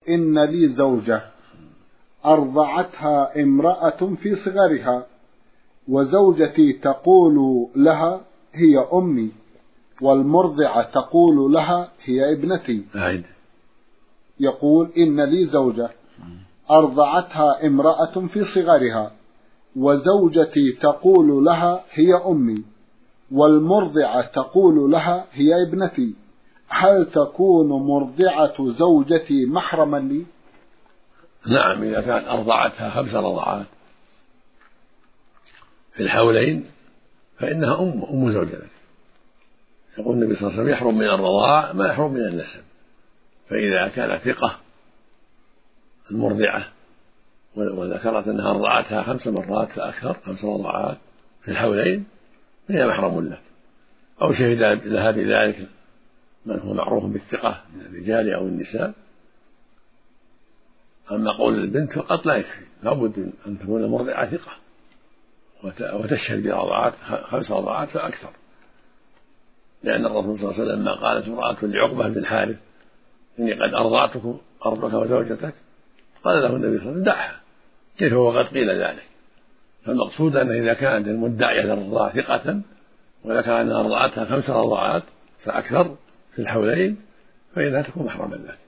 إن لي زوجة أرضعتها امرأة في صغرها، وزوجتي تقول لها هي أمي، والمرضعة تقول لها هي ابنتي. يقول إن لي زوجة أرضعتها امرأة في صغرها، وزوجتي تقول لها هي أمي، والمرضعة تقول لها هي ابنتي، هل تكون مرضعة زوجتي محرما لي؟ نعم، إذا كانت أرضعتها 5 رضعات في الحولين فإنها أم زوجتك. يقول النبي صلى الله عليه وسلم يحرم من الرضاع ما يحرم من النسب. فإذا كانت ثقة المرضعة وذكرت أنها أرضعتها 5 مرات فأكثر، 5 رضعات في الحولين، فهي محرم لك. أو شهد لها بذلك من هو معروف بالثقة من الرجال أو النساء. أما قول البنت فقط لا يكفي، لابد أن تكون المرضعة ثقة وتشهد برضعات 5 رضعات فأكثر، لأن الرسول صلى الله عليه وسلم لما قالت امرأة لعقبة بن الحارث إني قد أرضعتك وزوجتك، قال له النبي صلى الله عليه وسلم دعها، كيف وقد قيل ذلك. فالمقصود أن إذا كانت المدعية للرضاعة ثقة وذكر أنها أرضعتها 5 رضعات فأكثر في الحولين فإنها تكون محرما لك.